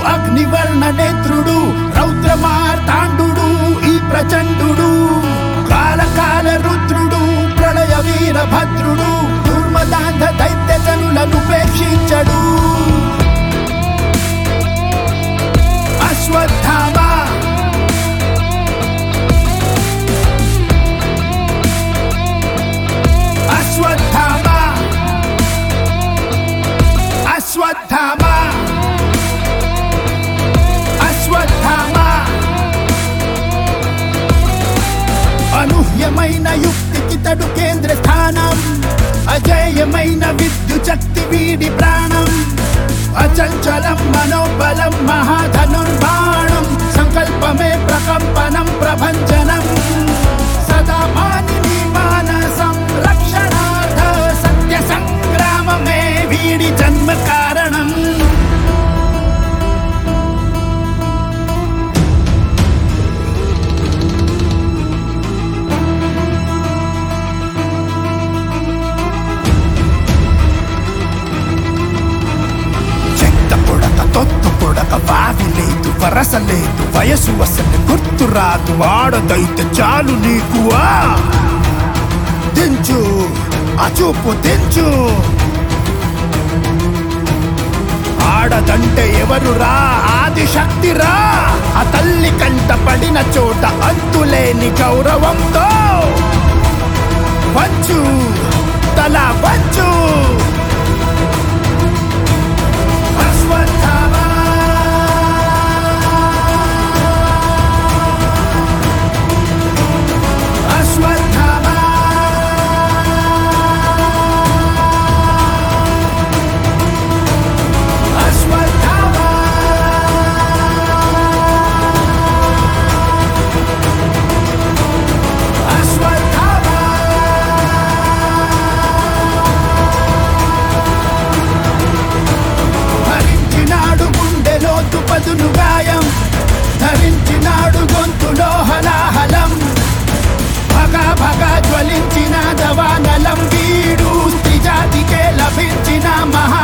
అగ్నివర్ణ నేత్రుడు రౌద్రమార్తాండు ఈ ప్రచండు కాలకాల రుద్రుడు ప్రళయ వీరభద్రుడు దుర్మదాంధ దైత్య జనులనుపేక్షించడు అశ్వత్థామ అశ్వత్థామ అశ్వత్థామ అశ్వత్థామ అనూహ్యమైన యుక్తికి తడు కేంద్ర స్థానం అజేయమైన విద్యుశక్తి వీడి ప్రాణం అచంచలం మనోబలం మహాధనుర్బాణం సంకల్పమే ప్రకంపనం ప్రభంజనం సదా మానిని మానసం రక్షణార్థ సత్య సంగ్రామమే వీడి జన్మ కారణం తొత్తు పొడక వావి లేదు వరస లేదు వయసు అసలు గుర్తు రాదు ఆడదైతే చాలు నీకు దించు ఆ చూపు దించు ఆడదంటే ఎవరురా ఆది శక్తిరా ఆ తల్లి కంట పడిన చోట అంతులేని గౌరవంతో వంచు తల వంచు అశ్వత్థామ అశ్వత్థామ అశ్వత్థామ అశ్వత్థామ ధరించినాడు గుండెలోతు పదును గాయం ధరించినాడు గొంతులో హలాహలం భగా భగా జ్వలించిన దవానలం వీడు స్త్రీ జాతికే లభించిన మహా